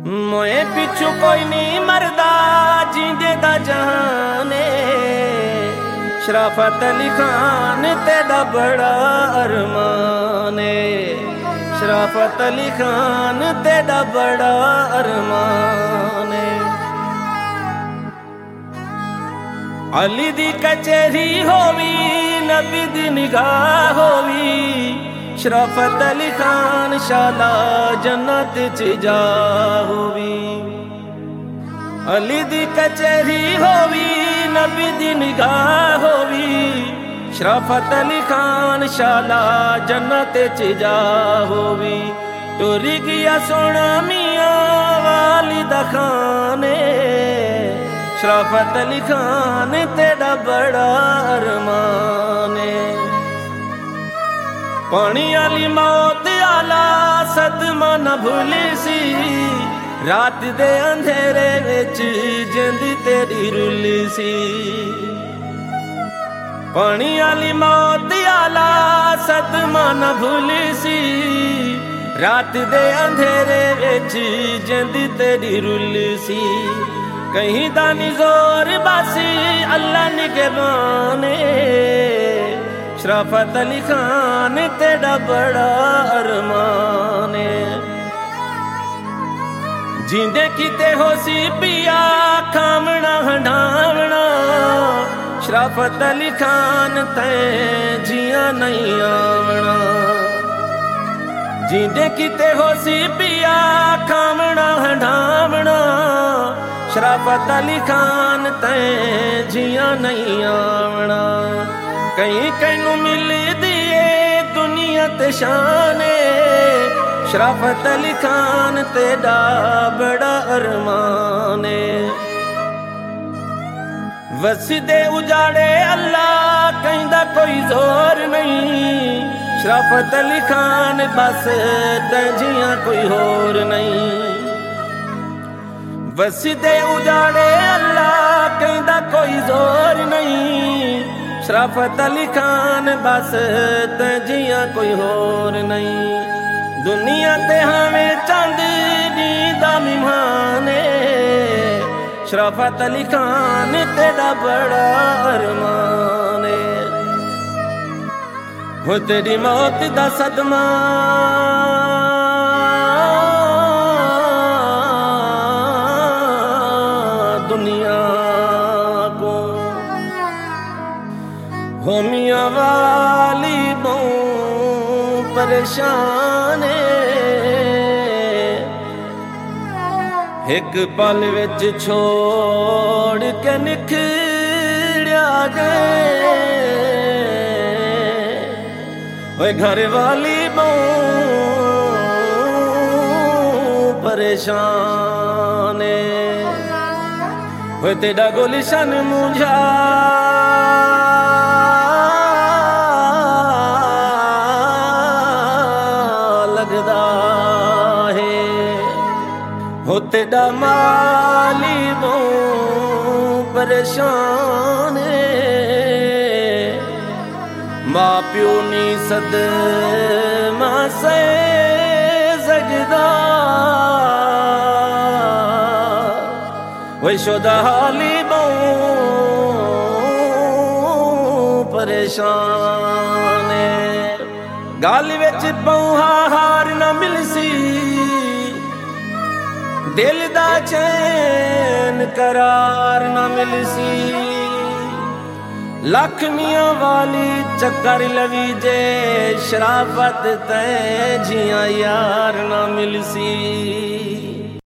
मोए पिछू कोई नहीं मरदा जींदे दा जहाने। शराफत अली खान तेरा बड़ा अरमान है। शराफत अली खान तेरा बड़ा अरमान है। अली दी कचहरी होवी नबी दी निगाह होवी। शराफत अली खान शाला जन्नत च जा होवी। अली दी कचहरी होवी नबी दी निगाह होवी। शराफत अली खान शाला जन्नत च जा होवी। टुरी गया सोना मियां वालिदा खाने। शराफत अली खान तेरा बड़ा अरमान है। पानी आली मौत आला सदमा न भूली सी। रात दे अंधेरे विच जिंदी तेरी रुली सी। पानी आली मौत आला सदमा न भूली सी। रात दे अंधेरे विच जिंदी तेरी रुली सी। कहीं दानी जोर बासी अल्लाह निगहबाने। शराफत अली खान तेरा बड़ा अरमान है। जिंदे किते हो सी पिया खामना हंडावना। शराफत अली खान तैं जिया नहीं आवना। जिंदे किते हो सी पिया खामना हंडावना। शराफत अली खान तैं जिया नहीं आवना। कहीं कहीं मिल दिए दुनिया ते शाने। शराफत अली खान तेरा बड़ा अरमान है। वसीदे उजाड़े अल्लाह कहिंदा कोई जोर नहीं। शराफत अली खान बस तजिया कोई होर नहीं। वसीदे उजाड़े अल्लाह कहिंदा कोई जोर नहीं। शराफत अली खान बस तजिया कोई होर नहीं। दुनिया ते हमें चांदनी दा मेहमान है। शराफत अली खान तेरा बड़ा अरमान है। हो तेरी मौत दा सदमा दुनिया को हो मियां वाली बहु परेशान है। एक पल विच छोड़ के निखड़िया गए। ओए घर वाली बहु परेशान है। ओए तेरा गुलशन मुझा लगदा है। हो तेरा माली बहु परेशान है। माँ प्यो नी सदमा से जगदा। वही शोदा हाली बहु परेशान है। गाल विच पौहा हार न मिलसी। दिल दा चैन करार न मिलसी। लख मियां वाली चक्कर लवी जे। शराफत तैं जिया यार न मिलसी।